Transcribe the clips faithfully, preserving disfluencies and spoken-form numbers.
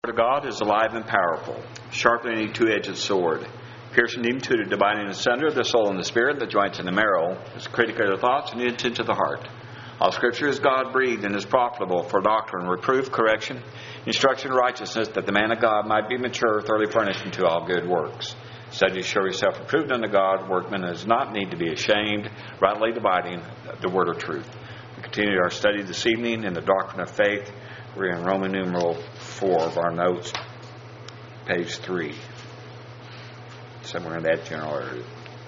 The Word of God is alive and powerful, sharper than any two-edged sword, piercing even to the dividing asunder of the soul and the spirit, the joints and the marrow, is critical of the thoughts and the intent of the heart. All Scripture is God-breathed and is profitable for doctrine, reproof, correction, instruction in righteousness, that the man of God might be mature, thoroughly furnished unto all good works. Study to show yourself approved unto God, workman does not need to be ashamed, rightly dividing the word of truth. We continue our study this evening in the doctrine of faith. We're in Roman numeral four of our notes, page three, somewhere in that general area.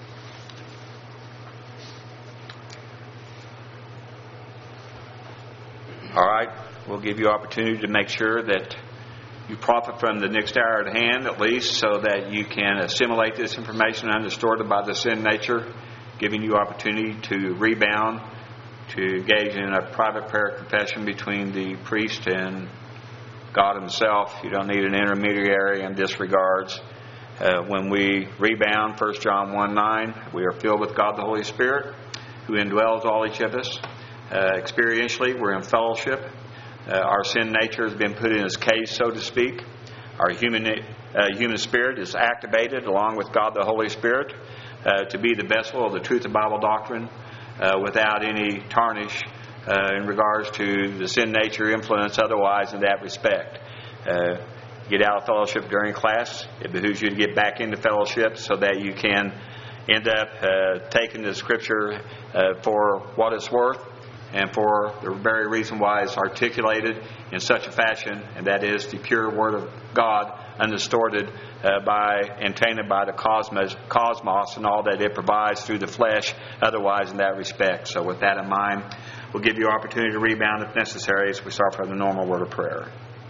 All right, we'll give you opportunity to make sure that you profit from the next hour at hand, at least, so that you can assimilate this information undistorted by the sin nature, giving you opportunity to rebound, to engage in a private prayer confession between the priest and God Himself. You don't need an intermediary in this regards. Uh, when we rebound, First John one nine, we are filled with God the Holy Spirit, who indwells all each of us. Uh, experientially, we're in fellowship. Uh, our sin nature has been put in its case, so to speak. Our human uh, human spirit is activated along with God the Holy Spirit uh, to be the vessel of the truth of Bible doctrine uh, without any tarnish uh, in regards to the sin nature influence otherwise in that respect. Uh, get out of fellowship during class. It behooves you to get back into fellowship so that you can end up uh, taking the Scripture uh, for what it's worth, and for the very reason why it's articulated in such a fashion, and that is the pure Word of God, undistorted uh, by and tainted by the cosmos, cosmos and all that it provides through the flesh, otherwise in that respect. So with that in mind, we'll give you opportunity to rebound if necessary as we start from the normal word of prayer.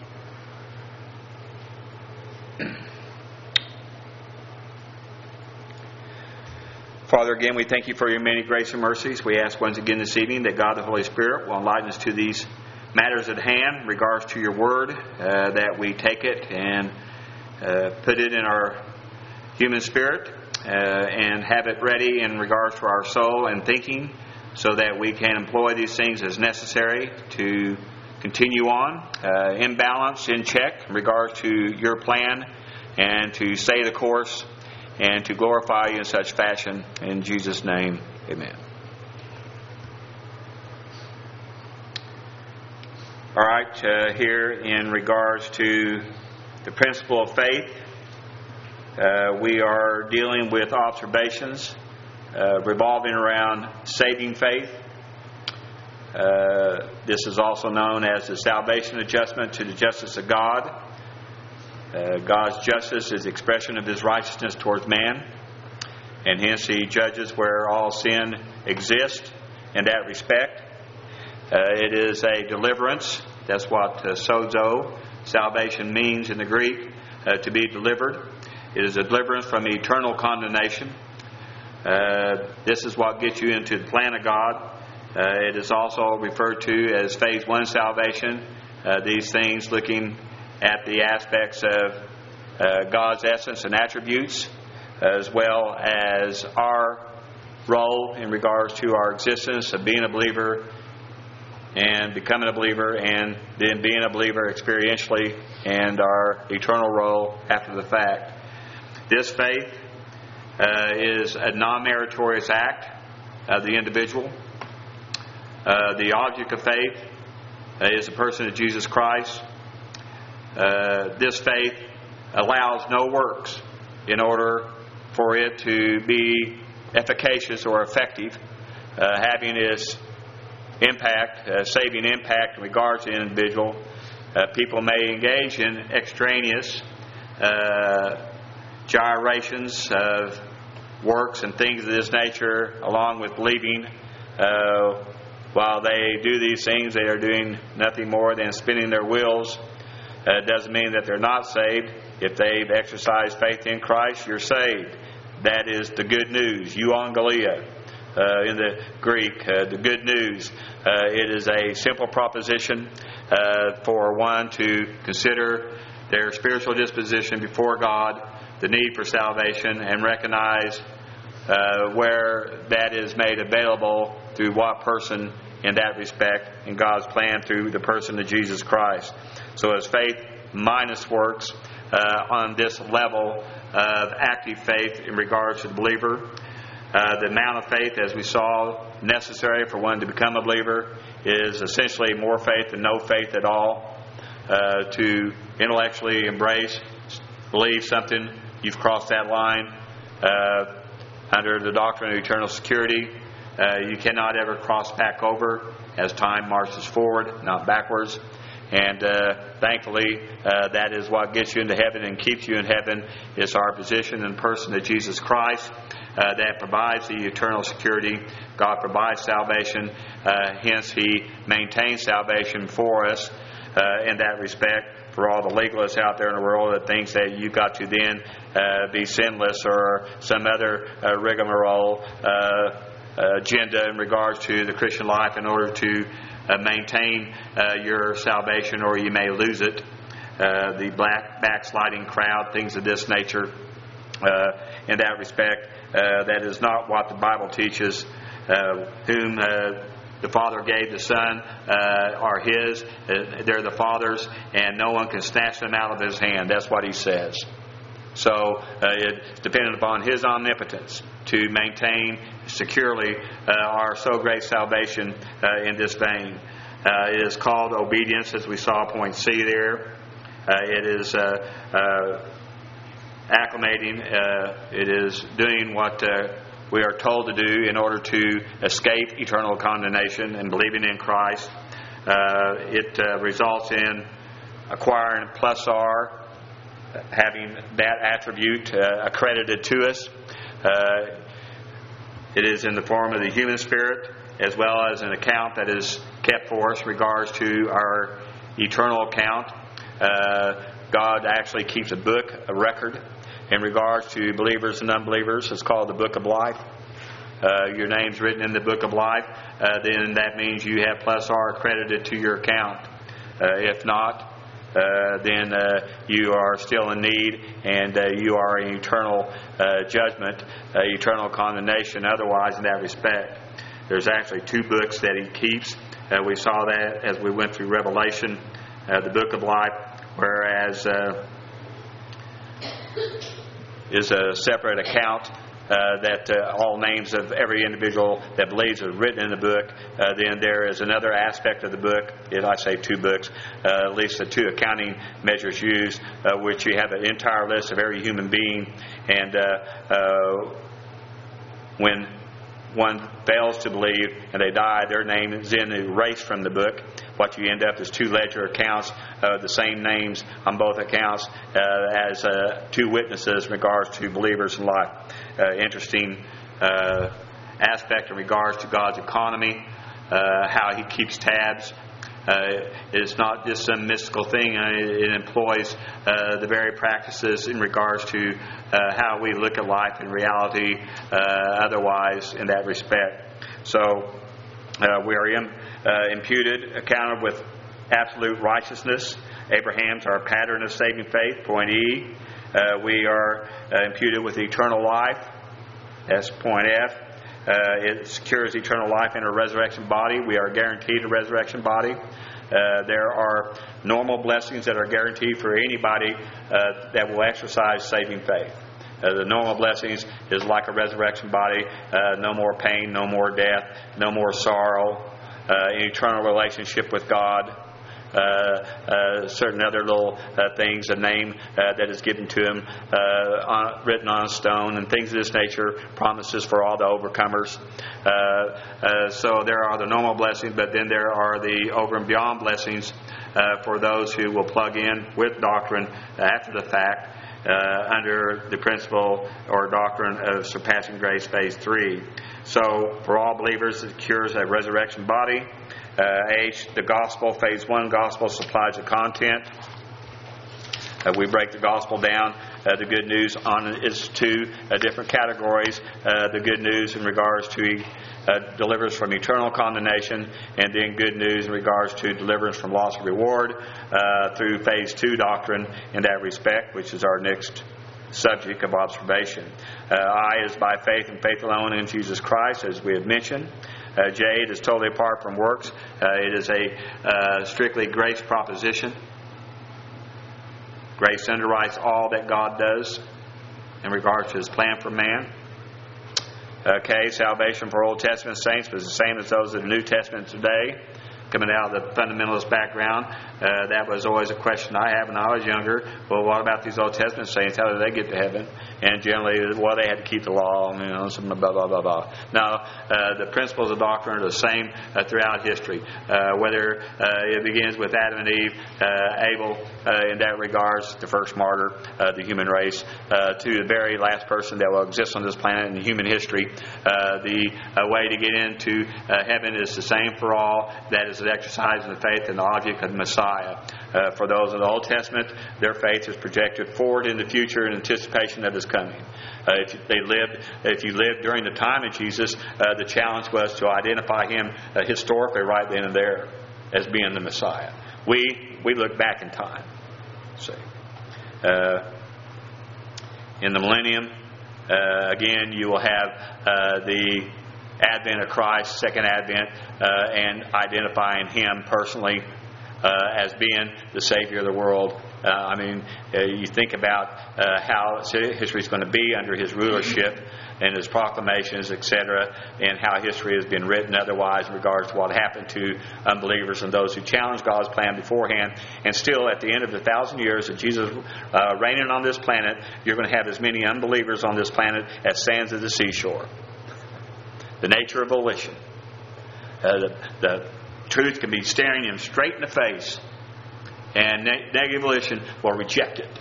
Father, again, we thank you for your many grace and mercies. We ask once again this evening that God the Holy Spirit will enlighten us to these matters at hand in regards to your word, uh, that we take it and uh, put it in our human spirit uh, and have it ready in regards to our soul and thinking, so that we can employ these things as necessary to continue on uh, in balance, in check in regards to your plan, and to stay the course and to glorify you in such fashion. In Jesus' name, amen. All right, uh, here in regards to the principle of faith, uh, we are dealing with observations uh, revolving around saving faith. Uh, this is also known as the salvation adjustment to the justice of God. Uh, God's justice is the expression of His righteousness towards man, and hence He judges where all sin exists in that respect. Uh, it is a deliverance. That's what uh, sozo, salvation, means in the Greek, uh, to be delivered. It is a deliverance from eternal condemnation. Uh, this is what gets you into the plan of God. Uh, it is also referred to as phase one salvation. Uh, these things looking at the aspects of uh, God's essence and attributes, as well as our role in regards to our existence of being a believer and becoming a believer, and then being a believer experientially, and our eternal role after the fact. This faith uh, is a non-meritorious act of the individual. Uh, the object of faith uh, is the person of Jesus Christ. Uh, this faith allows no works in order for it to be efficacious or effective, uh, having its impact, uh, saving impact in regards to the individual. Uh, people may engage in extraneous uh, gyrations of works and things of this nature along with believing. Uh, while they do these things, they are doing nothing more than spinning their wheels. Uh, it doesn't mean that they're not saved. If they've exercised faith in Christ, you're saved. That is the good news. Euangelia uh, in the Greek, uh, the good news. Uh, it is a simple proposition uh, for one to consider their spiritual disposition before God, the need for salvation, and recognize uh, where that is made available through what person in that respect in God's plan through the person of Jesus Christ. So as faith minus works uh, on this level of active faith in regards to the believer. Uh, the amount of faith, as we saw, necessary for one to become a believer is essentially more faith than no faith at all. Uh, to intellectually embrace, believe something, you've crossed that line. Uh, under the doctrine of eternal security, uh, you cannot ever cross back over as time marches forward, not backwards. And uh, thankfully, uh, that is what gets you into heaven and keeps you in heaven, is our position in the person of Jesus Christ. Uh, that provides the eternal security. God provides salvation. Uh, hence, He maintains salvation for us uh, in that respect. For all the legalists out there in the world that thinks that you've got to then uh, be sinless or some other uh, rigmarole uh, agenda in regards to the Christian life in order to uh, maintain uh, your salvation, or you may lose it. Uh, the black backsliding crowd, things of this nature. Uh, in that respect, uh, that is not what the Bible teaches. Uh, whom uh, the Father gave the Son uh, are His. Uh, they're the Father's, and no one can snatch them out of His hand. That's what He says. So uh, it's dependent upon His omnipotence to maintain securely uh, our so great salvation uh, in this vein. Uh, it is called obedience, as we saw point C there. Uh, it is uh, uh, acclimating. Uh, it is doing what uh, we are told to do in order to escape eternal condemnation and believing in Christ. Uh, it uh, results in acquiring plus R, having that attribute uh, accredited to us. Uh, it is in the form of the human spirit, as well as an account that is kept for us in regards to our eternal account. Uh, God actually keeps a book, a record, in regards to believers and unbelievers. It's called the Book of Life. Uh, your name's written in the Book of Life. Uh, then that means you have plus R accredited to your account. Uh, if not, uh, then uh, you are still in need, and uh, you are in eternal uh, judgment, uh, eternal condemnation. Otherwise, in that respect, there's actually two books that He keeps. Uh, we saw that as we went through Revelation, uh, the Book of Life, whereas uh, is a separate account uh, that uh, all names of every individual that believes are written in the book. Uh, then there is another aspect of the book, if I say two books, uh, at least the two accounting measures used, uh, which you have an entire list of every human being. And uh, uh, when one fails to believe and they die, their name is then erased from the book. What you end up is two ledger accounts, uh, the same names on both accounts uh, as uh, two witnesses in regards to believers in life. Uh, interesting uh, aspect in regards to God's economy, uh, how He keeps tabs. Uh, it's not just some mystical thing. Uh, it employs uh, the very practices in regards to uh, how we look at life in reality, uh, otherwise in that respect. So uh, we are in, uh, imputed, accounted with absolute righteousness. Abraham's our pattern of saving faith, point E. Uh, we are uh, imputed with eternal life. That's point F. Uh, it secures eternal life in a resurrection body. We are guaranteed a resurrection body. Uh, there are normal blessings that are guaranteed for anybody uh, that will exercise saving faith. Uh, the normal blessings is like a resurrection body. Uh, no more pain, no more death, no more sorrow, uh, an eternal relationship with God. Uh, uh, certain other little uh, things, a name uh, that is given to him, uh, on, written on a stone, and things of this nature, promises for all the overcomers. Uh, uh, so there are the normal blessings, but then there are the over and beyond blessings uh, for those who will plug in with doctrine after the fact uh, under the principle or doctrine of surpassing grace, phase three. So for all believers, it secures a resurrection body. Uh, H, the gospel, phase one, gospel supplies the content. Uh, we break the gospel down, uh, the good news on its two uh, different categories. Uh, the good news in regards to uh, deliverance from eternal condemnation, and then good news in regards to deliverance from loss of reward uh, through phase two doctrine in that respect, which is our next subject of observation. Uh, I is by faith and faith alone in Jesus Christ, as we have mentioned. Uh, J, it is totally apart from works. Uh, it is a uh, strictly grace proposition. Grace underwrites all that God does in regards to His plan for man. Okay, salvation for Old Testament saints was the same as those of the New Testament today. Coming out of the fundamentalist background, uh, that was always a question I had when I was younger. Well, what about these Old Testament saints? How did they get to heaven? And generally, well, they had to keep the law, you know, some blah, blah, blah, blah. Now, uh, the principles of doctrine are the same uh, throughout history. Uh, whether uh, it begins with Adam and Eve, uh, Abel, uh, in that regards, the first martyr, uh, the human race, uh, to the very last person that will exist on this planet in human history. Uh, the uh, way to get into uh, heaven is the same for all. That is exercising the faith in the object of the Messiah. Uh, for those in the Old Testament, their faith is projected forward in the future in anticipation of His coming. Uh, if they lived, if you lived during the time of Jesus, uh, the challenge was to identify Him uh, historically right then and there as being the Messiah. We we look back in time. See, uh, in the millennium, uh, again, you will have uh, the Advent of Christ, second Advent, uh, and identifying Him personally uh, as being the Savior of the world. Uh, I mean, uh, you think about uh, how history is going to be under His rulership and His proclamations, et cetera, and how history has been written otherwise in regards to what happened to unbelievers and those who challenged God's plan beforehand. And still, at the end of the thousand years of Jesus uh, reigning on this planet, you're going to have as many unbelievers on this planet as sands of the seashore. The nature of volition. Uh, the, the truth can be staring him straight in the face, and ne- negative volition will reject it.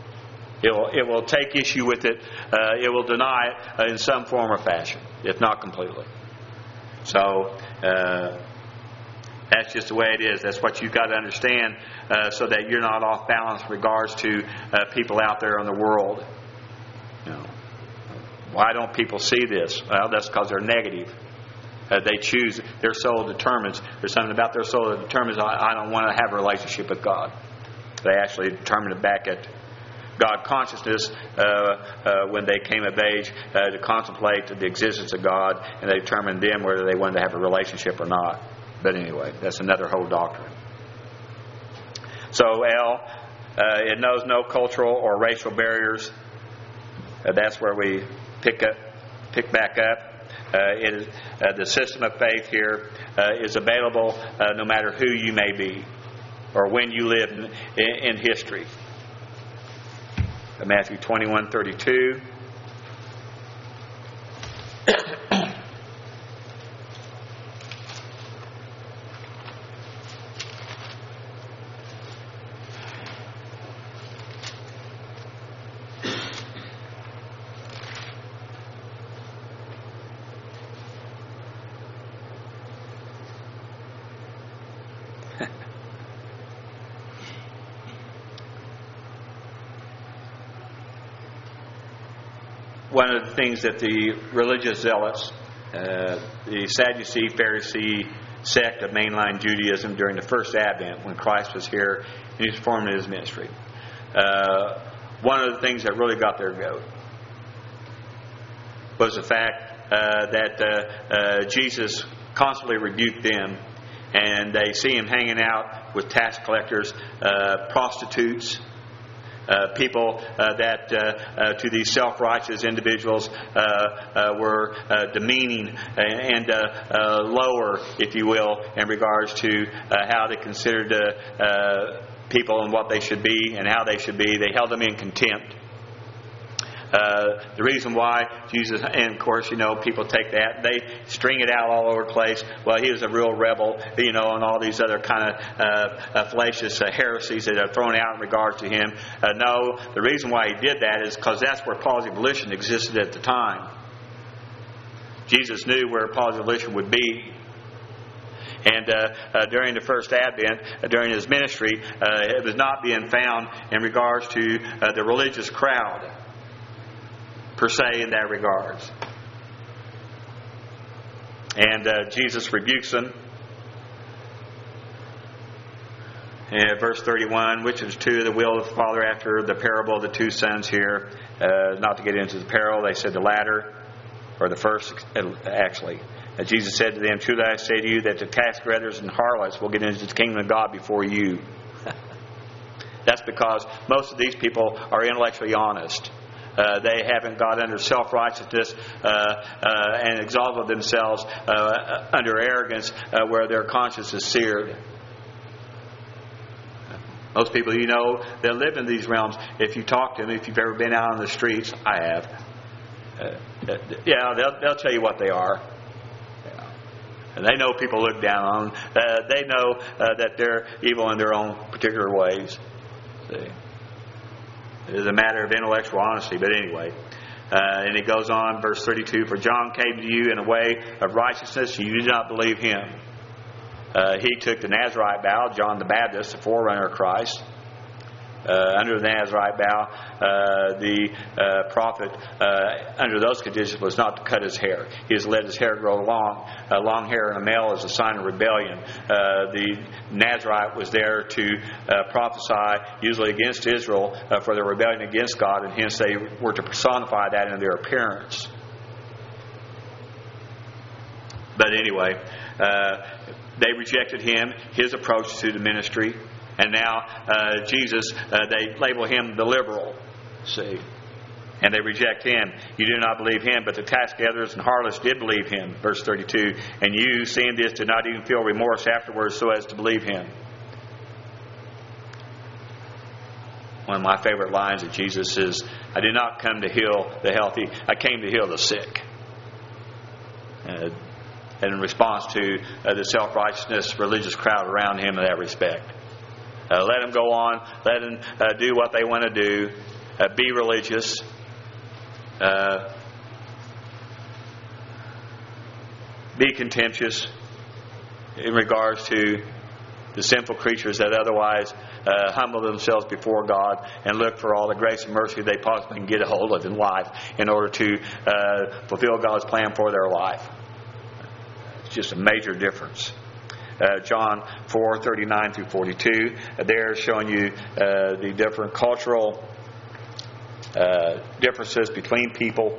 It will, it will take issue with it. Uh, it will deny it uh, in some form or fashion, if not completely. So, uh, that's just the way it is. That's what you've got to understand uh, so that you're not off balance in regards to uh, people out there in the world. You know. Why don't people see this? Well, that's because they're negative. Uh, they choose, their soul determines. There's something about their soul that determines, I, I don't want to have a relationship with God. They actually determined it back at God consciousness uh, uh, when they came of age uh, to contemplate the existence of God, and they determined then whether they wanted to have a relationship or not. But anyway, that's another whole doctrine. So L, uh, it knows no cultural or racial barriers. Uh, that's where we pick up, pick back up. Uh, it is, uh, the system of faith here uh, is available uh, no matter who you may be or when you live in, in, in history. Uh, Matthew twenty-one thirty-two. One of the things that the religious zealots, uh, the Sadducee, Pharisee sect of mainline Judaism during the first Advent, when Christ was here and He was performing His ministry, uh, one of the things that really got their goat was the fact uh, that uh, uh, Jesus constantly rebuked them, and they see Him hanging out with tax collectors, uh, prostitutes, Uh, people uh, that uh, uh, to these self-righteous individuals uh, uh, were uh, demeaning and uh, uh, lower, if you will, in regards to uh, how they considered uh, uh, people and what they should be and how they should be. They held them in contempt. Uh, the reason why Jesus, and of course, you know, people take that, they string it out all over the place. Well, he was a real rebel, you know, and all these other kind of uh, uh, fallacious uh, heresies that are thrown out in regards to him. Uh, no, the reason why he did that is because that's where positive volition existed at the time. Jesus knew where positive volition would be. And uh, uh, during the first Advent, uh, during His ministry, uh, it was not being found in regards to uh, the religious crowd, per se, in that regards. And uh, Jesus rebukes them. And verse thirty-one, which is to the will of the Father after the parable of the two sons here. Uh, not to get into the parable, they said the latter, or the first, actually. Uh, Jesus said to them, truly I say to you that the tax gatherers and harlots will get into the kingdom of God before you. That's because most of these people are intellectually honest. Uh, they haven't got under self-righteousness uh, uh, and exalted themselves uh, under arrogance uh, where their conscience is seared. Most people you know that live in these realms, if you talk to them, if you've ever been out on the streets, I have, uh, yeah, they'll, they'll tell you what they are. Yeah. And they know people look down on them. Uh, they know uh, that they're evil in their own particular ways. See? It is a matter of intellectual honesty, but anyway. Uh, and it goes on, verse thirty-two, for John came to you in a way of righteousness, you did not believe him. Uh, he took the Nazarite vow, John the Baptist, the forerunner of Christ. Uh, under the Nazarite vow, uh, the uh, prophet, uh, under those conditions, was not to cut his hair. He has let his hair grow long. Uh, long hair in a male is a sign of rebellion. Uh, the Nazarite was there to uh, prophesy, usually against Israel, uh, for their rebellion against God, and hence they were to personify that in their appearance. But anyway, uh, they rejected him, his approach to the ministry. And now uh, Jesus, uh, they label him the liberal, see. And they reject him. You do not believe him, but the tax gatherers and harlots did believe him. Verse thirty-two. And you, seeing this, did not even feel remorse afterwards so as to believe him. One of my favorite lines of Jesus is, I did not come to heal the healthy, I came to heal the sick. Uh, and in response to uh, the self-righteousness religious crowd around him in that respect. Uh, let them go on. Let them uh, do what they want to do. Uh, be religious. Uh, be contemptuous in regards to the sinful creatures that otherwise uh, humble themselves before God and look for all the grace and mercy they possibly can get a hold of in life in order to uh, fulfill God's plan for their life. It's just a major difference. Uh, John four thirty-nine through forty-two. Uh, there showing you uh, the different cultural uh, differences between people.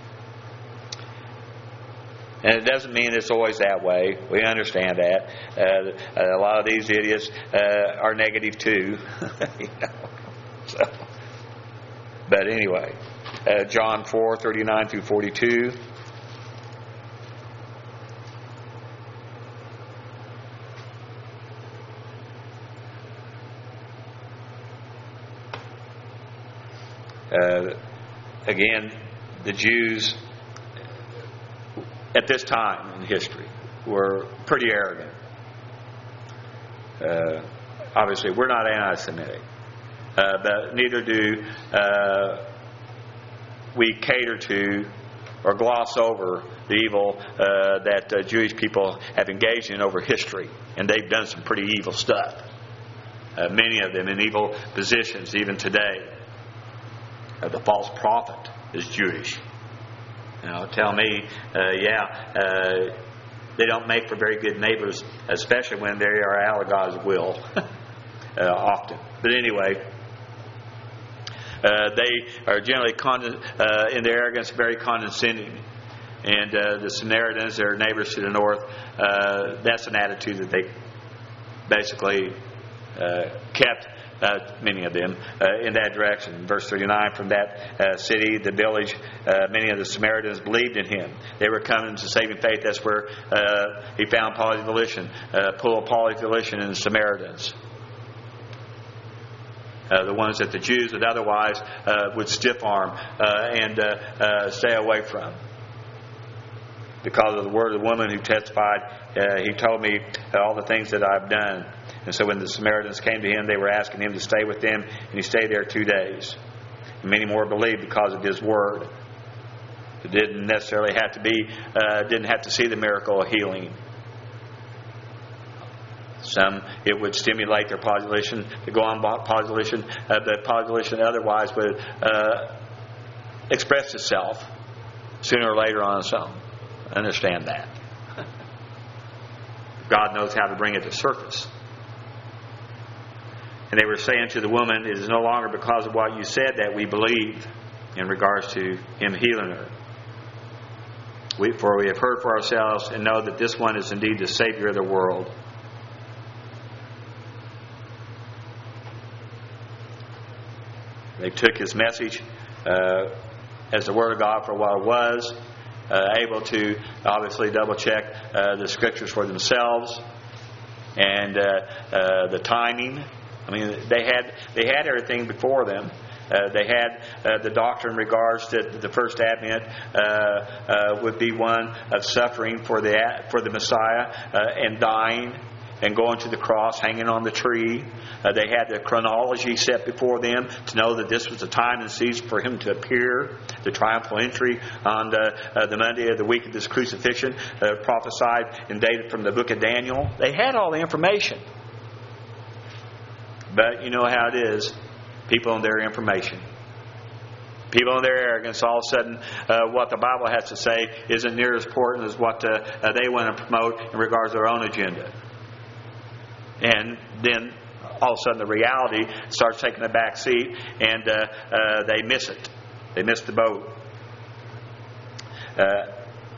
And it doesn't mean it's always that way. We understand that. Uh, a lot of these idiots uh, are negative too. you know? So, but anyway, uh, John four thirty-nine through forty-two. Uh, again, the Jews at this time in history were pretty arrogant. Uh, obviously, we're not anti-Semitic, uh, but neither do uh, we cater to or gloss over the evil uh, that uh, Jewish people have engaged in over history, and they've done some pretty evil stuff. Uh, many of them in evil positions, even today. Uh, the false prophet is Jewish. You know, tell me, uh, yeah, uh, they don't make for very good neighbors, especially when they are out of God's will, uh, often. But anyway, uh, they are generally con- uh, in their arrogance very condescending. And uh, the Samaritans, their neighbors to the north, uh, that's an attitude that they basically uh, kept. Uh, many of them uh, in that direction. Verse thirty-nine, from that uh, city, the village, uh, many of the Samaritans believed in him. They were coming to saving faith. That's where uh, he found polyvolition, uh, pull of polyvolition in the Samaritans. Uh, the ones that the Jews would otherwise uh, would stiff arm uh, and uh, uh, stay away from. Because of the word of the woman who testified, uh, he told me all the things that I've done. And so when the Samaritans came to him, they were asking him to stay with them, and he stayed there two days. And many more believed because of his word. It didn't necessarily have to be, uh, didn't have to see the miracle of healing. Some, it would stimulate their population to go on population, uh, but population otherwise would uh, express itself sooner or later on its own. Understand that. God knows how to bring it to surface. And they were saying to the woman, it is no longer because of what you said that we believe in regards to him healing her. We, for we have heard for ourselves and know that this one is indeed the Savior of the world. They took his message uh, as the Word of God for what it was, uh, able to obviously double check uh, the Scriptures for themselves, and uh, uh, the timing. I mean, they had they had everything before them. Uh, they had uh, the doctrine in regards to the first advent uh, uh, would be one of suffering for the for the Messiah uh, and dying and going to the cross, hanging on the tree. Uh, they had the chronology set before them to know that this was the time and season for Him to appear. The triumphal entry on the, uh, the Monday of the week of this crucifixion, uh, prophesied and dated from the book of Daniel. They had all the information. But you know how it is. People and their information. People and their arrogance. All of a sudden, uh, what the Bible has to say isn't near as important as what uh, uh, they want to promote in regards to their own agenda. And then, all of a sudden, the reality starts taking a back seat, and uh, uh, they miss it. They miss the boat. Uh,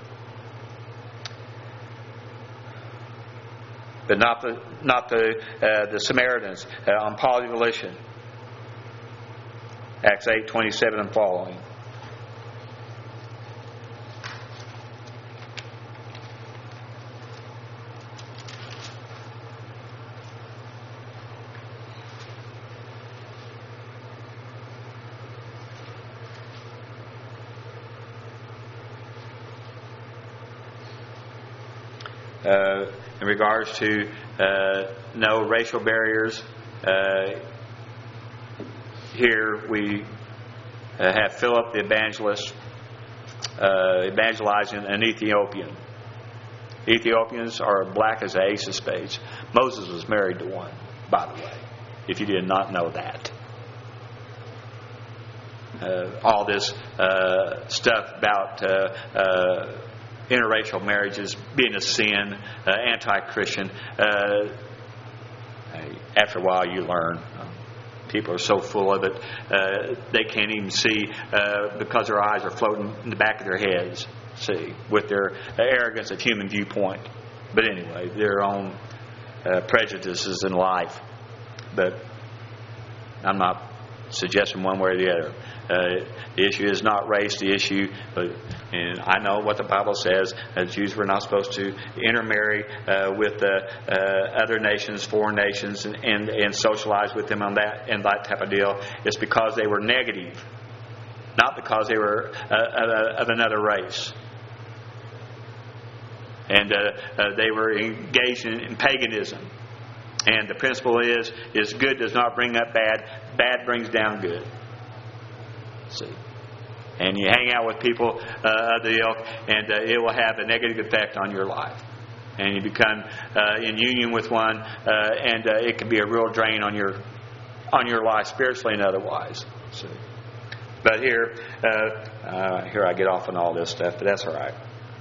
but not the not the uh, the Samaritans uh, on Paul's volition. Acts eight twenty-seven and following. Uh, in regards to uh, no racial barriers, uh, here we uh, have Philip the evangelist uh, evangelizing an Ethiopian. Ethiopians are black as the ace of spades. Moses was married to one, by the way, if you did not know that. Uh, all this uh, stuff about uh, uh, interracial marriages being a sin, uh, anti-Christian. Uh, after a while, you learn. People are so full of it, uh, they can't even see uh, because their eyes are floating in the back of their heads. See, with their arrogance of human viewpoint. But anyway, their own uh, prejudices in life. But I'm not suggesting one way or the other. Uh, the issue is not race. The issue, but and I know what the Bible says. Uh, Jews were not supposed to intermarry uh, with uh, uh, other nations, foreign nations, and, and and socialize with them on that and that type of deal. It's because they were negative, not because they were uh, of another race. And uh, uh, they were engaged in, in paganism. And the principle is, is good does not bring up bad. Bad brings down good. See, and you hang out with people uh, of the ilk, and uh, it will have a negative effect on your life. And you become uh, in union with one, uh, and uh, it can be a real drain on your on your life, spiritually and otherwise. See, but here, uh, uh, here I get off on all this stuff, but that's all right.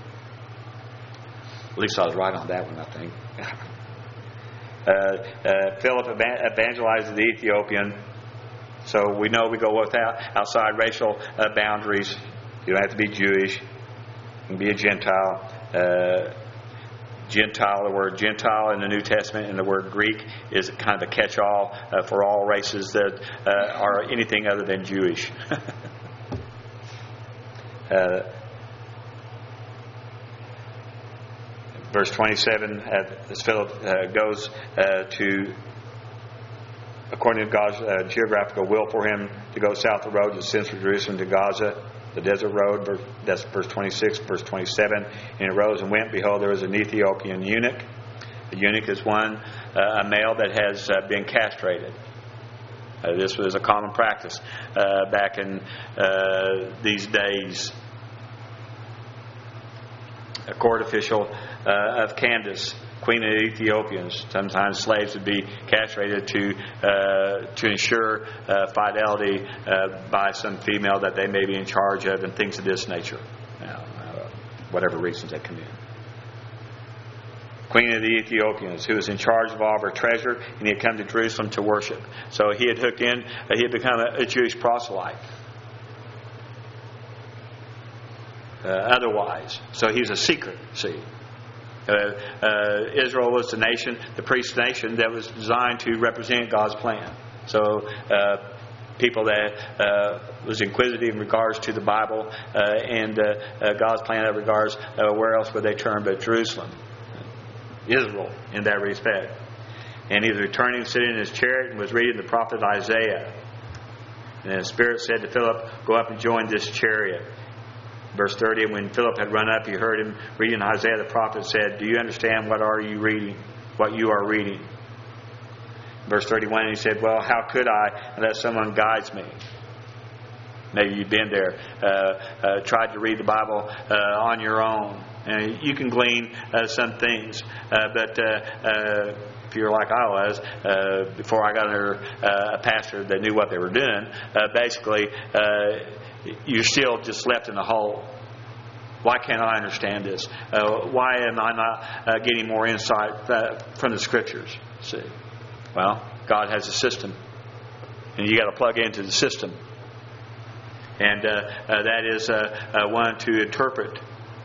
At least I was right on that one, I think. uh, uh, Philip evangelizes the Ethiopian. So we know we go without outside racial uh, boundaries. You don't have to be Jewish. You can be a Gentile. Uh, Gentile, the word Gentile in the New Testament and the word Greek is kind of a catch-all uh, for all races that uh, are anything other than Jewish. uh, verse twenty-seven, uh, as Philip uh, goes uh, to... according to God's uh, geographical will for him to go south the road that ascends from Jerusalem to Gaza, the desert road, that's verse twenty-six, verse twenty-seven. And he arose and went, behold, there was an Ethiopian eunuch. A eunuch is one, uh, a male that has uh, been castrated. Uh, this was a common practice uh, back in uh, these days. A court official uh, of Candace, Queen of the Ethiopians. Sometimes slaves would be castrated to uh, to ensure uh, fidelity uh, by some female that they may be in charge of, and things of this nature. Now, uh, whatever reasons that come in. Queen of the Ethiopians, who was in charge of all of her treasure, and he had come to Jerusalem to worship. So he had hooked in. Uh, he had become a, a Jewish proselyte. Uh, otherwise, so he was a secret. See. Uh, uh, Israel was the nation, the priest nation that was designed to represent God's plan. So uh, people that uh, was inquisitive in regards to the Bible uh, and uh, uh, God's plan in that regards. Uh, where else would they turn but Jerusalem? Israel, in that respect. And he was returning, sitting in his chariot, and was reading the prophet Isaiah. And the Spirit said to Philip, "Go up and join this chariot." Verse thirty, and when Philip had run up, he heard him reading Isaiah the prophet, said, "Do you understand what are you reading? What you are reading?" Verse thirty-one, and he said, "Well, how could I unless someone guides me?" Maybe you've been there, uh, uh, tried to read the Bible uh, on your own. And you can glean uh, some things, uh, but uh, uh, if you're like I was, uh, before I got under uh, a pastor that knew what they were doing, uh, basically, uh, you're still just left in the hole. Why can't I understand this? Uh, why am I not uh, getting more insight uh, from the Scriptures? See, well, God has a system, and you got to plug into the system, and uh, uh, that is uh, uh, one to interpret.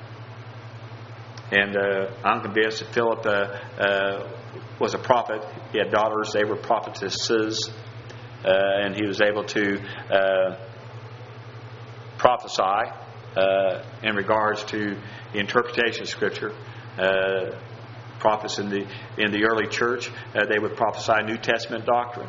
And uh, I'm convinced that Philip uh, uh, was a prophet. He had daughters; they were prophetesses, uh, and he was able to uh, prophesy uh, in regards to the interpretation of Scripture. Uh, prophets in the in the early church, uh, they would prophesy New Testament doctrine,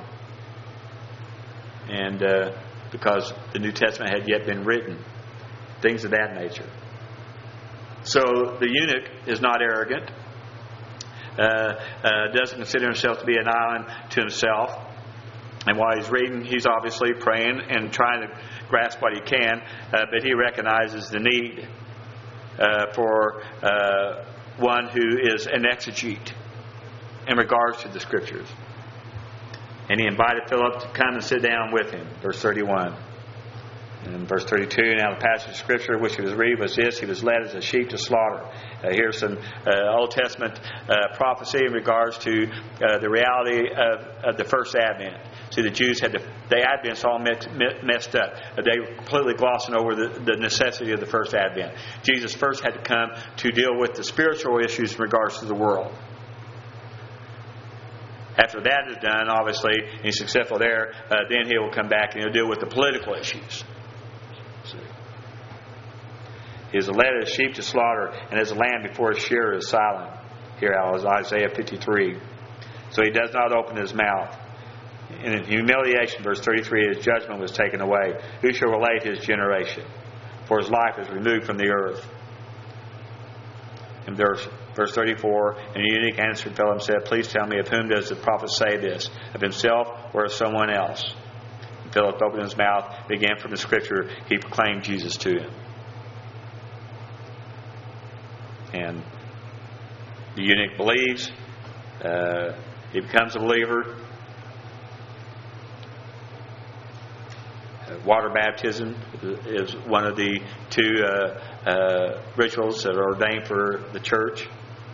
and uh, because the New Testament had yet been written, things of that nature. So the eunuch is not arrogant, uh, uh, doesn't consider himself to be an island to himself. And while he's reading, he's obviously praying and trying to grasp what he can, uh, but he recognizes the need uh, for uh, one who is an exegete in regards to the Scriptures. And he invited Philip to come and sit down with him. Verse thirty-one. In verse thirty-two, now the passage of Scripture which he was reading was this: he was led as a sheep to slaughter. Uh, here's some uh, Old Testament uh, prophecy in regards to uh, the reality of, of the first Advent. See, the Jews had the, the Advent's all mixed, messed up. They were completely glossing over the, the necessity of the first Advent. Jesus first had to come to deal with the spiritual issues in regards to the world. After that is done, obviously, and he's successful there, uh, then he will come back and he'll deal with the political issues. He is led as sheep to slaughter, and as a lamb before his shearer is silent. Here is Isaiah fifty-three. So he does not open his mouth. And in humiliation, verse thirty-three, his judgment was taken away. Who shall relate his generation? For his life is removed from the earth. In verse, verse thirty-four, and the eunuch answered Philip and said, "Please tell me, of whom does the prophet say this? Of himself or of someone else?" And Philip opened his mouth, began from the Scripture. He proclaimed Jesus to him. And the eunuch believes. Uh, he becomes a believer. Uh, water baptism is one of the two uh, uh, rituals that are ordained for the church.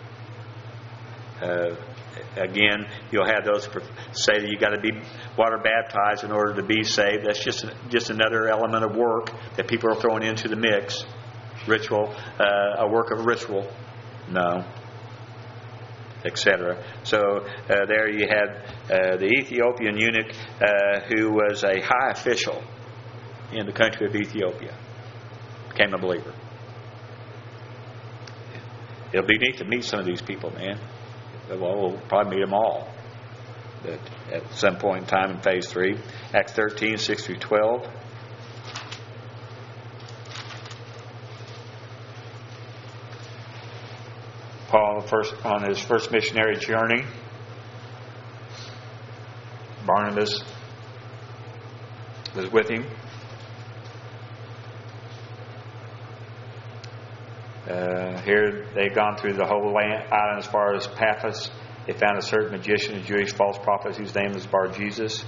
Uh, again, you'll have those say that you've got to be water baptized in order to be saved. That's just just another element of work that people are throwing into the mix. Ritual, uh, a work of ritual, no, et cetera. So uh, there you had uh, the Ethiopian eunuch uh, who was a high official in the country of Ethiopia, became a believer. It'll be neat to meet some of these people, man. Well, we'll probably meet them all, but at some point in time in phase three. Acts thirteen, six through twelve. Paul, first on his first missionary journey, Barnabas was with him. Uh, here they'd gone through the whole land, island as far as Paphos. They found a certain magician, a Jewish false prophet, whose name was Bar-Jesus.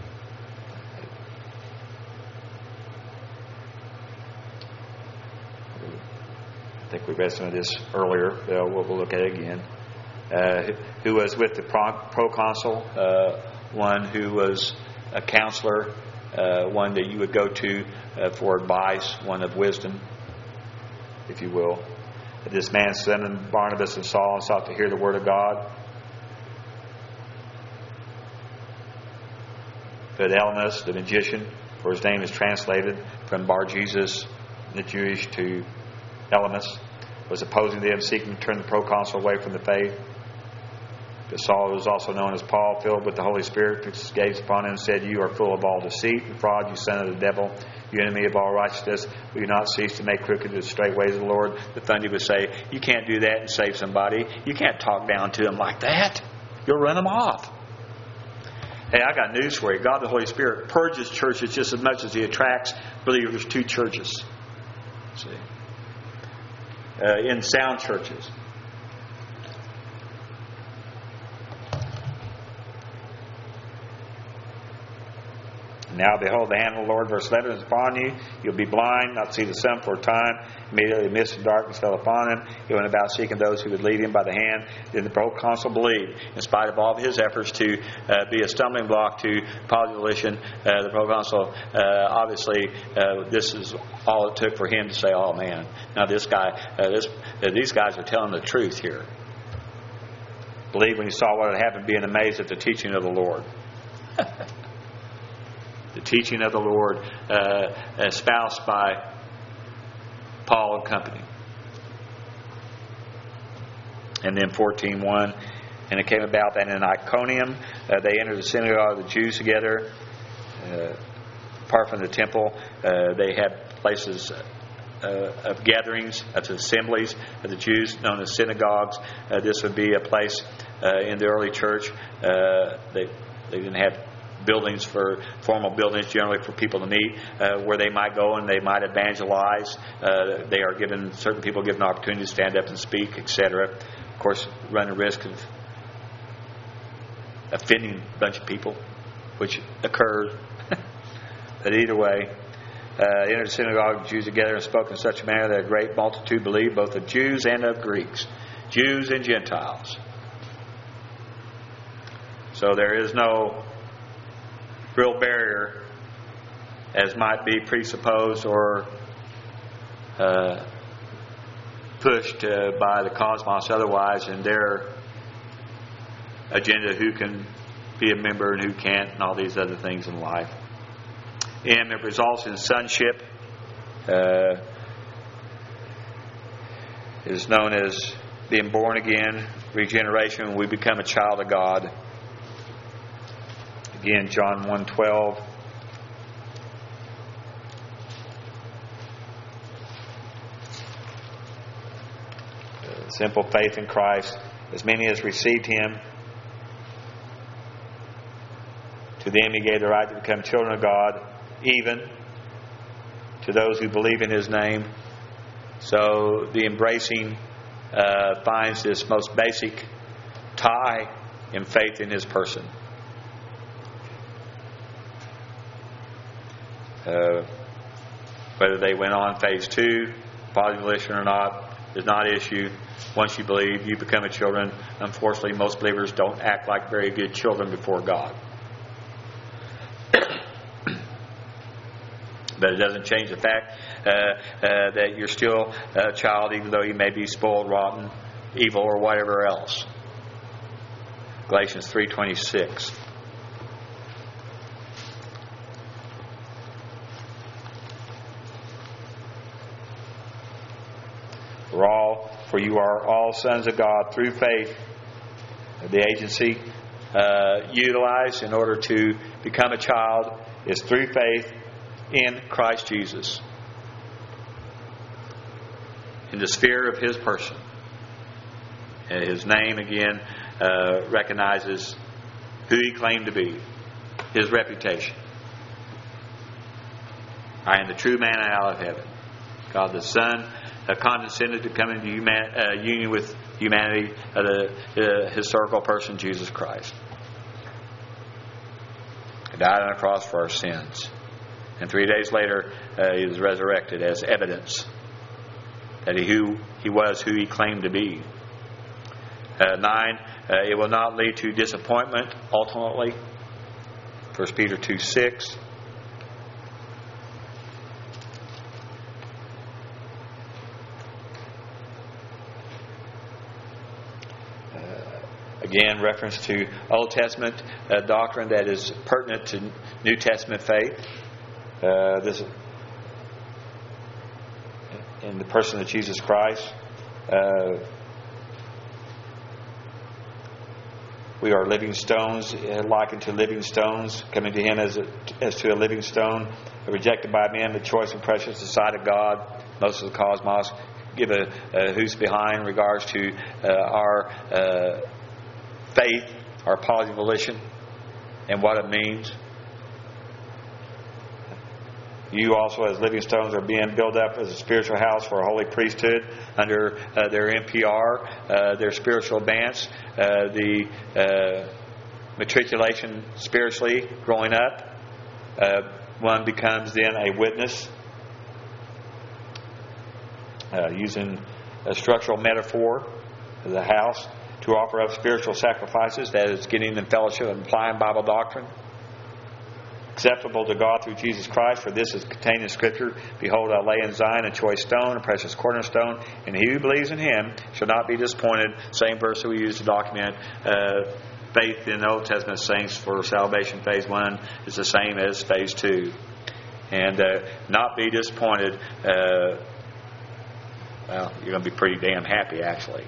I think we read some of this earlier. Uh, we'll, we'll look at it again. Uh, who was with the pro- proconsul, uh, one who was a counselor, uh, one that you would go to uh, for advice, one of wisdom, if you will. This man summoned Barnabas and Saul and sought to hear the word of God. But Elymas, the magician, for his name is translated from Bar-Jesus, the Jewish, to Elymas, was opposing them, seeking to turn the proconsul away from the faith. But Saul, who was also known as Paul, filled with the Holy Spirit, fixed his gaze upon him and said, "You are full of all deceit and fraud, you son of the devil, you enemy of all righteousness. Will you not cease to make crooked the straight ways of the Lord?" The Thunder would say, "You can't do that and save somebody. You can't talk down to them like that. You'll run them off." Hey, I got news for you. God the Holy Spirit purges churches just as much as He attracts believers to churches. See? Uh, in sound churches. "Now behold, the hand of the Lord," verse eleven, "is upon you. You'll be blind, not see the sun for a time." Immediately a mist and darkness fell upon him. He went about seeking those who would lead him by the hand. Then the proconsul believed. In spite of all of his efforts to uh, be a stumbling block to Paul's volition, uh, the proconsul, uh, obviously, uh, this is all it took for him to say, "Oh man, now this guy, uh, this, uh, these guys are telling the truth here." Believed when he saw what had happened, being amazed at the teaching of the Lord. The teaching of the Lord, uh, espoused by Paul and company. And then fourteen one, "And it came about that in Iconium uh, they entered the synagogue of the Jews together. Uh, apart from the temple, uh, they had places uh, of gatherings, of assemblies of the Jews, known as synagogues. Uh, this would be a place uh, in the early church. Uh, they they didn't have buildings for formal buildings generally for people to meet, uh, where they might go and they might evangelize. Uh, they are given certain people given an opportunity to stand up and speak, et cetera. Of course, run the risk of offending a bunch of people, which occurred. But either way, uh, entered the synagogue of the Jews together and spoke in such a manner that a great multitude believed, both of Jews and of Greeks, Jews and Gentiles. So there is no real barrier, as might be presupposed or uh, pushed uh, by the cosmos otherwise in their agenda, who can be a member and who can't, and all these other things in life. And it results in sonship. Uh, it is known as being born again, regeneration, when we become a child of God. Again, John one twelve. Uh, simple faith in Christ. As many as received Him, to them He gave the right to become children of God, even to those who believe in His name. So the embracing uh, finds this most basic tie in faith in His person. Uh, whether they went on phase two, population or not, is not an issue. Once you believe, you become a children. Unfortunately, most believers don't act like very good children before God. But it doesn't change the fact uh, uh, that you're still a child, even though you may be spoiled, rotten, evil, or whatever else. Galatians three twenty-six. For all, for you are all sons of God through faith. The agency uh, utilized in order to become a child is through faith in Christ Jesus, in the sphere of His person. And His name, again, uh, recognizes who He claimed to be, His reputation. I am the true manna out of heaven. God the Son uh, condescended to come into human, uh, union with humanity, uh, the, the historical person Jesus Christ. He died on a cross for our sins. And three days later, uh, He was resurrected as evidence that he, who, he was who He claimed to be. Uh, nine, uh, it will not lead to disappointment ultimately. First Peter two six. Again, reference to Old Testament uh, doctrine that is pertinent to New Testament faith. Uh, this in the person of Jesus Christ. Uh, we are living stones, likened to living stones, coming to Him as, a, as to a living stone, rejected by men, but choice and precious in the sight of God. Most of the cosmos give a, a who's behind in regards to uh, our uh, faith, our positive volition, and what it means. You also, as living stones, are being built up as a spiritual house for a holy priesthood under uh, their N P R, uh, their spiritual advance, uh, the uh, matriculation spiritually growing up. Uh, one becomes then a witness, uh, using a structural metaphor of the house to offer up spiritual sacrifices, that is, getting in fellowship and applying Bible doctrine. Acceptable to God through Jesus Christ, for this is contained in Scripture. Behold, I lay in Zion a choice stone, a precious cornerstone, and he who believes in Him shall not be disappointed. Same verse that we use to document uh, faith in the Old Testament saints for salvation. Phase one is the same as phase two. And uh, not be disappointed. Uh, well, you're going to be pretty damn happy, actually.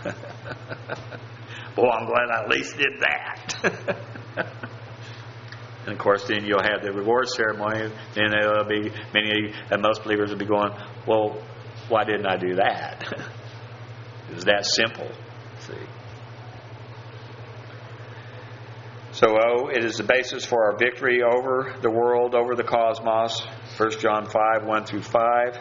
Boy, I'm glad I at least did that. And of course, then you'll have the reward ceremony. Then there'll be many, and most believers will be going, "Well, why didn't I do that?" It's that simple. See. So, oh, it is the basis for our victory over the world, over the cosmos. First John five, one through five.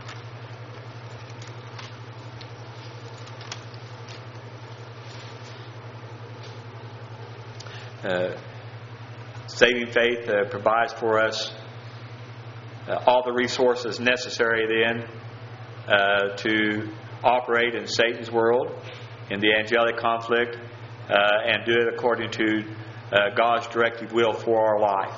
Uh, Saving faith uh, provides for us uh, all the resources necessary then uh, to operate in Satan's world, in the angelic conflict, uh, and do it according to uh, God's directed will for our life.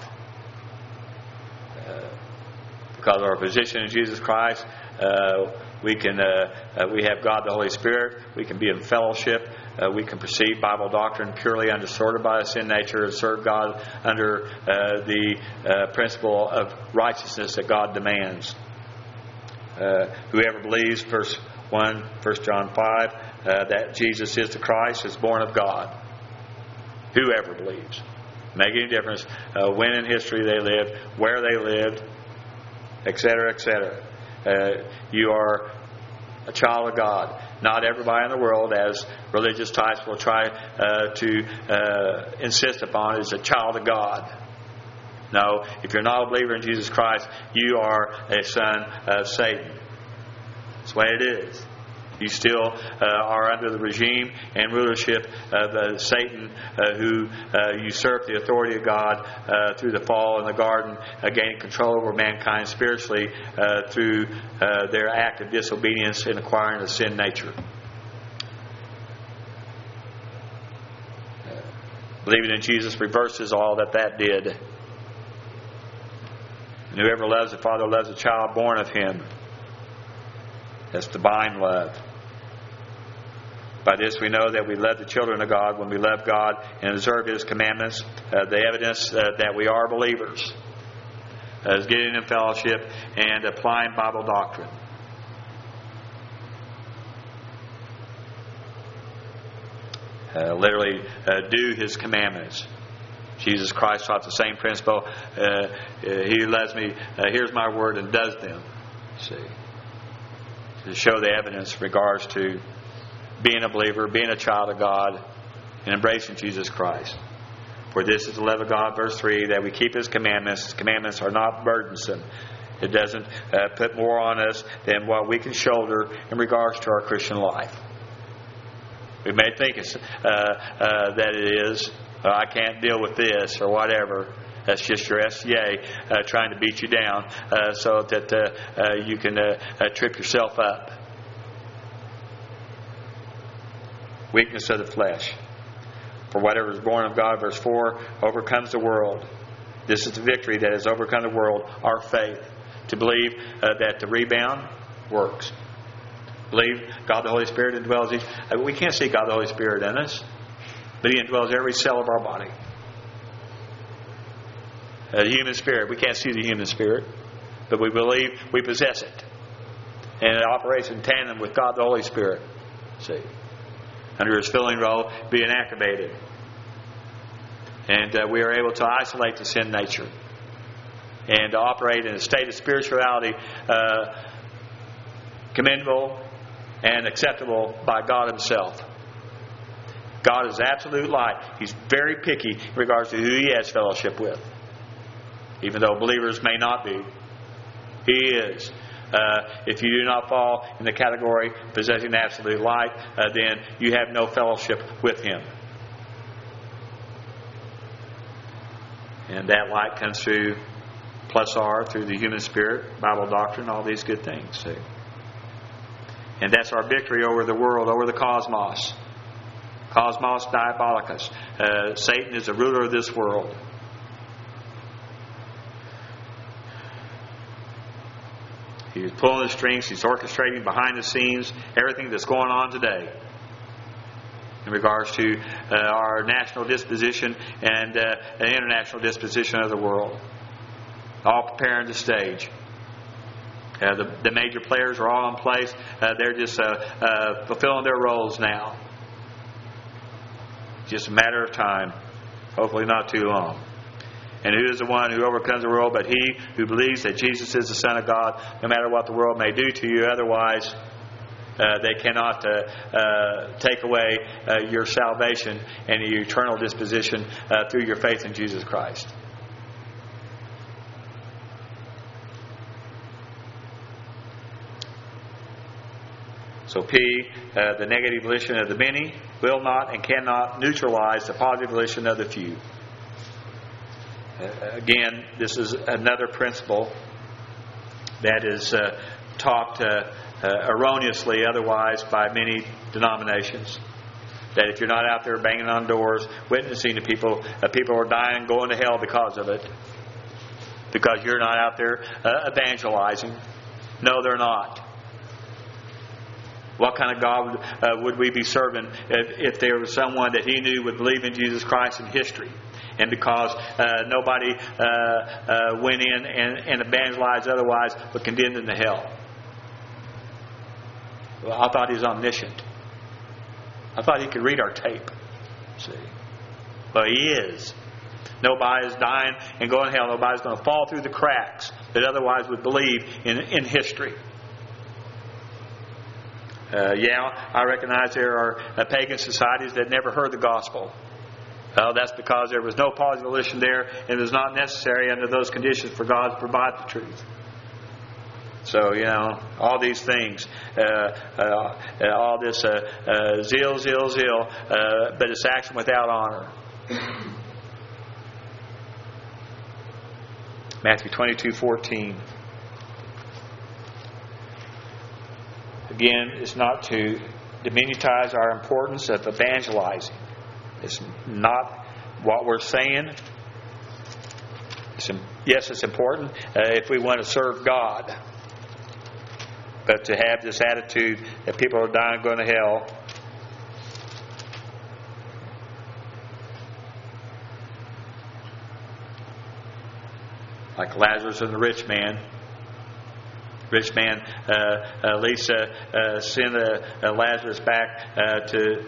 Uh, because of our position in Jesus Christ, uh, we can uh, uh, we have God the Holy Spirit. We can be in fellowship. Uh, we can perceive Bible doctrine purely undistorted by the sin nature and serve God under uh, the uh, principle of righteousness that God demands. Uh, whoever believes, verse one, First John five, uh, that Jesus is the Christ is born of God. Whoever believes. Make any difference uh, when in history they lived, where they lived, et cetera, et cetera. Uh, you are a child of God. Not everybody in the world, as religious types will try uh, to uh, insist upon, is a child of God. No, if you're not a believer in Jesus Christ, you are a son of Satan. That's the way it is. You still uh, are under the regime and rulership of uh, Satan, uh, who uh, usurped the authority of God uh, through the fall in the garden, uh, gaining control over mankind spiritually uh, through uh, their act of disobedience in acquiring the sin nature. Uh, believing in Jesus reverses all that that did. And whoever loves the Father loves the child born of Him. That's divine love. By this we know that we love the children of God when we love God and observe His commandments. Uh, the evidence uh, that we are believers uh, is getting in fellowship and applying Bible doctrine. Uh, literally uh, do His commandments. Jesus Christ taught the same principle. Uh, uh, he who loves me, uh, hears my word and does them. See, to show the evidence in regards to being a believer, being a child of God, and embracing Jesus Christ. For this is the love of God, verse three, that we keep His commandments. His commandments are not burdensome. It doesn't uh, put more on us than what we can shoulder in regards to our Christian life. We may think it's, uh, uh, that it is, oh, I can't deal with this or whatever. That's just your S C A uh, trying to beat you down uh, so that uh, uh, you can uh, uh, trip yourself up. Weakness of the flesh. For whatever is born of God, verse four, overcomes the world. This is the victory that has overcome the world, our faith. To believe uh, that the rebound works. Believe God the Holy Spirit indwells each. Uh, we can't see God the Holy Spirit in us. but He indwells every cell of our body. Uh, the human spirit, we can't see the human spirit, but we believe we possess it. And it operates in tandem with God the Holy Spirit. See? Under His filling role, being activated. And uh, we are able to isolate the sin nature. And to operate in a state of spirituality uh, commendable and acceptable by God Himself. God is absolute light. He's very picky in regards to who He has fellowship with. Even though believers may not be. He is. Uh, if you do not fall in the category possessing absolute light, uh, then you have no fellowship with Him. And that light comes through plus R, through the human spirit, Bible doctrine, all these good things. See? And that's our victory over the world, over the cosmos. Cosmos diabolicus. Uh, Satan is the ruler of this world. He's pulling the strings. He's orchestrating behind the scenes everything that's going on today in regards to uh, our national disposition and uh, an international disposition of the world. All preparing the stage. Uh, the, the major players are all in place. Uh, they're just uh, uh, fulfilling their roles now. Just a matter of time. Hopefully not too long. And who is the one who overcomes the world but he who believes that Jesus is the Son of God, no matter what the world may do to you. Otherwise, uh, they cannot uh, uh, take away uh, your salvation and your eternal disposition uh, through your faith in Jesus Christ. So P, uh, the negative volition of the many will not and cannot neutralize the positive volition of the few. Uh, again, this is another principle that is uh, taught uh, uh, erroneously otherwise by many denominations. That if you're not out there banging on doors, witnessing to people, uh, people are dying, going to hell because of it. Because you're not out there uh, evangelizing. No, they're not. What kind of God uh, would we be serving if, if there was someone that He knew would believe in Jesus Christ in history? And because uh, nobody uh, uh, went in and, and evangelized otherwise, but condemned them to hell. Well, I thought He was omniscient. I thought He could read our tape. See? But He is. Nobody is dying and going to hell. Nobody's going to fall through the cracks that otherwise would believe in, in history. Uh, yeah, I recognize there are uh, pagan societies that never heard the gospel. Well, that's because there was no positive volition there, and it was not necessary under those conditions for God to provide the truth. So, you know, all these things, uh, uh, all this uh, uh, zeal, zeal, zeal, uh, but it's action without honor. Matthew twenty-two fourteen. Again, it's not to diminutize our importance of evangelizing. It's not what we're saying. It's, yes, it's important uh, if we want to serve God. But to have this attitude that people are dying and going to hell, like Lazarus and the rich man. Rich man, uh, uh, Lisa, uh, send uh, uh, Lazarus back uh, to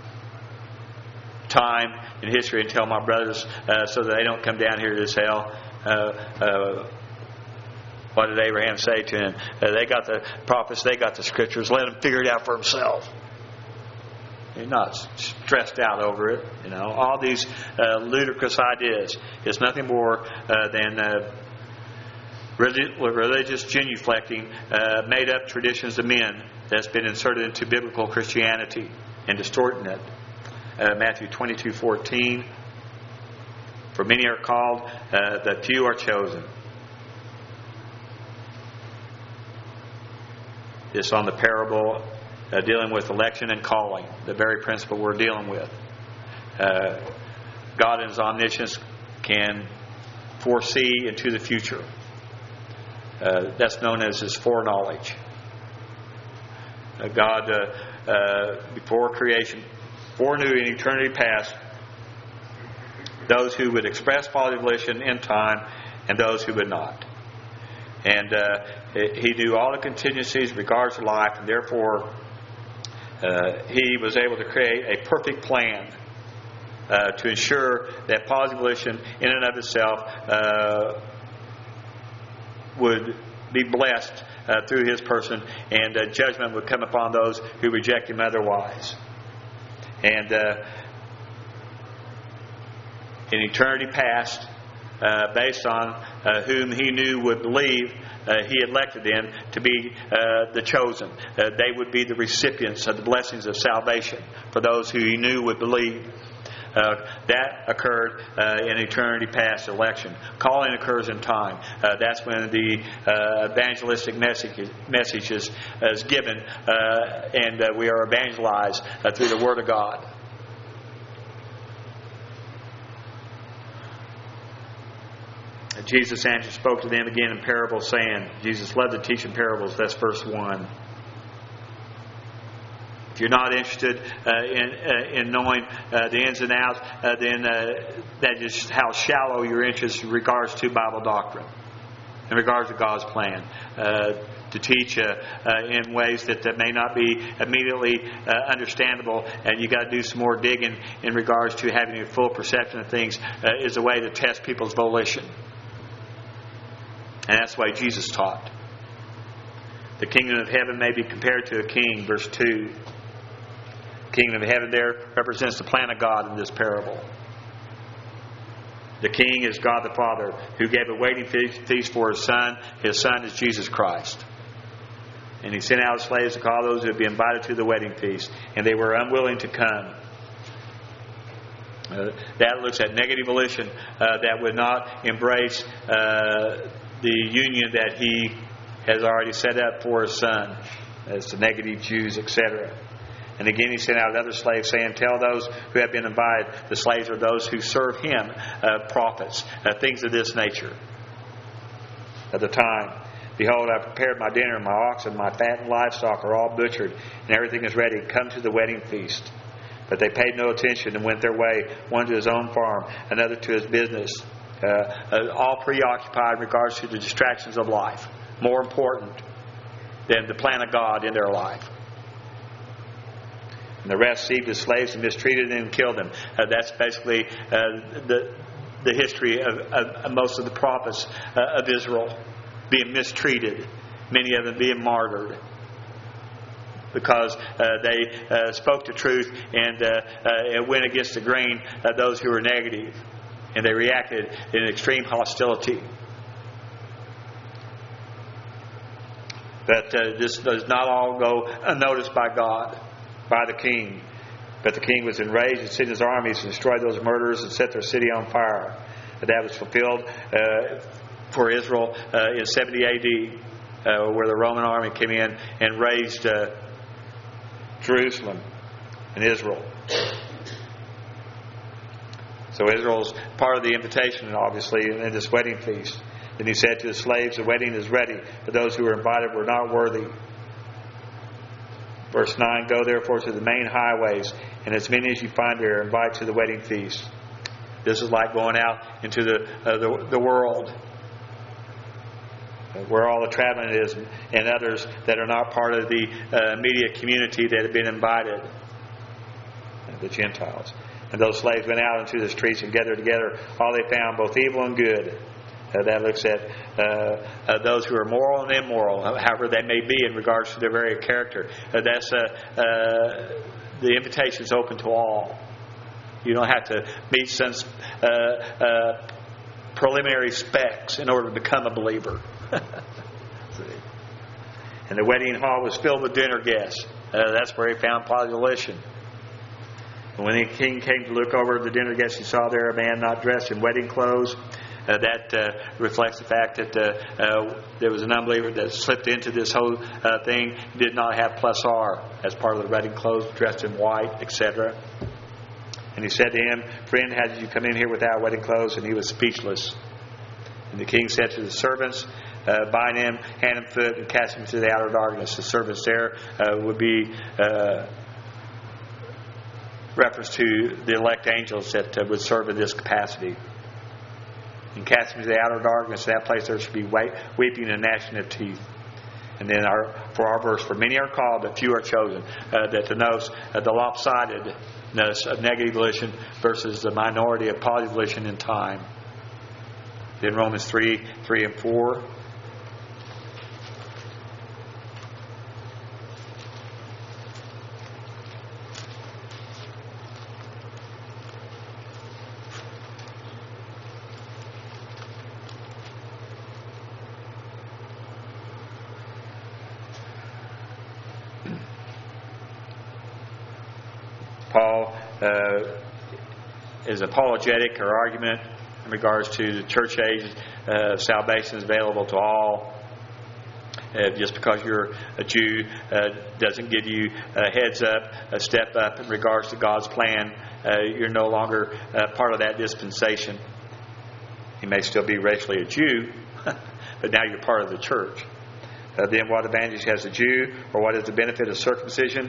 time in history and tell my brothers uh, so that they don't come down here to this hell. Uh, uh, what did Abraham say to him? Uh, they got the prophets, they got the scriptures. Let him figure it out for himself. You're not stressed out over it. You know, all these uh, ludicrous ideas. It's nothing more uh, than Uh, religious genuflecting, uh, made up traditions of men that's been inserted into biblical Christianity and distorting it. Uh, Matthew twenty-two fourteen. For many are called, uh, the few are chosen. This on the parable uh, dealing with election and calling, the very principle we're dealing with. Uh, God in His omniscience can foresee into the future. Uh, that's known as His foreknowledge. Uh, God, uh, uh, before creation, foreknew in eternity past those who would express positive volition in time and those who would not. And uh, he knew all the contingencies in regards to life, and therefore uh, he was able to create a perfect plan uh, to ensure that positive volition in and of itself uh, would be blessed uh, through his person, and uh, judgment would come upon those who reject him otherwise. And uh, in eternity past, uh, based on uh, whom he knew would believe, uh, he elected them to be uh, the chosen. Uh, they would be the recipients of the blessings of salvation for those who he knew would believe. Uh, that occurred uh, in eternity past election. Calling occurs in time. Uh, that's when the uh, evangelistic message, message is, is given, uh, and uh, we are evangelized uh, through the Word of God. Jesus answered, spoke to them again in parables, saying, Jesus loved to teach in parables. That's verse one. If you're not interested uh, in uh, in knowing uh, the ins and outs, uh, then uh, that is how shallow your interest in regards to Bible doctrine, in regards to God's plan. Uh, to teach uh, uh, in ways that, that may not be immediately uh, understandable, and you got to do some more digging in regards to having a full perception of things, uh, is a way to test people's volition. And that's the way Jesus taught. The kingdom of heaven may be compared to a king, verse two. The kingdom of heaven there represents the plan of God in this parable. The king is God the Father, who gave a waiting feast for His Son. His Son is Jesus Christ. And He sent out slaves to call those who would be invited to the wedding feast, and they were unwilling to come. Uh, that looks at negative volition uh, that would not embrace uh, the union that He has already set up for His Son, as the negative Jews, et cetera. And again, He sent out another slave, saying, tell those who have been invited, the slaves are those who serve Him, uh, prophets, uh, things of this nature. At the time, behold, I prepared my dinner, my oxen, my fattened livestock are all butchered, and everything is ready. Come to the wedding feast. But they paid no attention and went their way, one to his own farm, another to his business, uh, uh, all preoccupied in regards to the distractions of life, more important than the plan of God in their life. And the rest seized his slaves and mistreated them and killed them. Uh, that's basically uh, the the history of, of, of most of the prophets uh, of Israel being mistreated, many of them being martyred, because uh, they uh, spoke the truth and uh, uh, it went against the grain of those who were negative, and they reacted in extreme hostility. But uh, this does not all go unnoticed by God, by the king. But the king was enraged and sent his armies to destroy those murderers and set their city on fire. And that was fulfilled uh, for Israel uh, in seventy A D, uh, where the Roman army came in and razed uh, Jerusalem and Israel. So Israel's part of the invitation, obviously, in this wedding feast. Then he said to his slaves, the wedding is ready, but those who were invited were not worthy. Verse nine, go therefore to the main highways, and as many as you find there, invite to the wedding feast. This is like going out into the uh, the, the world, where all the traveling is, and others that are not part of the uh, immediate community that have been invited, the Gentiles. And those slaves went out into the streets and gathered together all they found, both evil and good. Uh, that looks at uh, uh, those who are moral and immoral, however they may be in regards to their very character. Uh, that's uh, uh, the invitation is open to all. You don't have to meet some uh, uh, preliminary specs in order to become a believer. And the wedding hall was filled with dinner guests. Uh, that's where he found positive. And when the king came to look over the dinner guests, he saw there a man not dressed in wedding clothes. Uh, that uh, reflects the fact that uh, uh, there was an unbeliever that slipped into this whole uh, thing, did not have plus R as part of the wedding clothes, dressed in white, et cetera. And he said to him, friend, how did you come in here without wedding clothes? And he was speechless. And the king said to the servants, uh, bind him hand and foot and cast him into the outer darkness. The servants there uh, would be uh, reference to the elect angels that uh, would serve in this capacity. And cast them into the outer darkness. In that place there should be weeping and gnashing of teeth. And then our, for our verse, for many are called, but few are chosen. Uh, that denotes uh, the lopsidedness of negative volition versus the minority of positive volition in time. Then Romans three, three and four. Paul uh, is apologetic or argument in regards to the church age. Uh, salvation is available to all. Uh, just because you're a Jew uh, doesn't give you a heads up, a step up in regards to God's plan. Uh, you're no longer uh, part of that dispensation. You may still be racially a Jew, but now you're part of the church. Uh, then what advantage has a Jew, or what is the benefit of circumcision?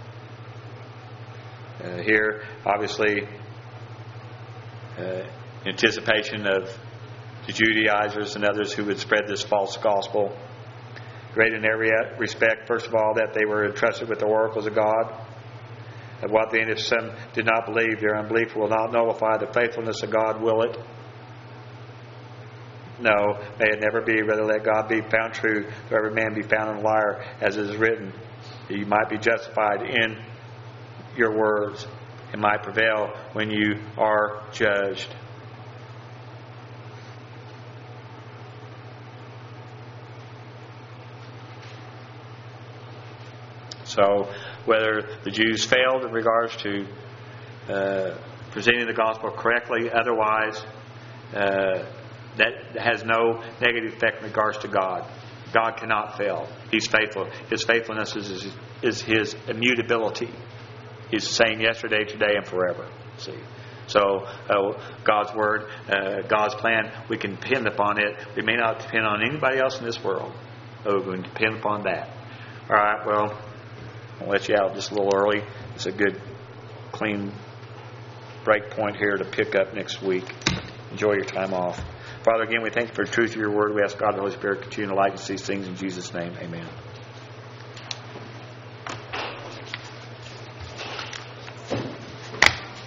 Uh, here, obviously, uh, anticipation of the Judaizers and others who would spread this false gospel. Great in every respect, first of all, that they were entrusted with the oracles of God. And what then if some did not believe? Their unbelief will not nullify the faithfulness of God, will it? No, may it never be. Rather let God be found true, though every man be found a liar, as it is written, that you might be justified in your words and might prevail when you are judged. So whether the Jews failed in regards to uh, presenting the gospel correctly, otherwise uh, that has no negative effect in regards to God. God cannot fail. He's faithful. His faithfulness is, is, is His immutability. He's the same yesterday, today, and forever. See, so uh, God's word, uh, God's plan, we can depend upon it. We may not depend on anybody else in this world, but we can depend upon that. All right. Well, I'll let you out just a little early. It's a good, clean break point here to pick up next week. Enjoy your time off. Father, again, we thank you for the truth of your word. We ask God, the Holy Spirit, continue to lighten these things in Jesus' name. Amen.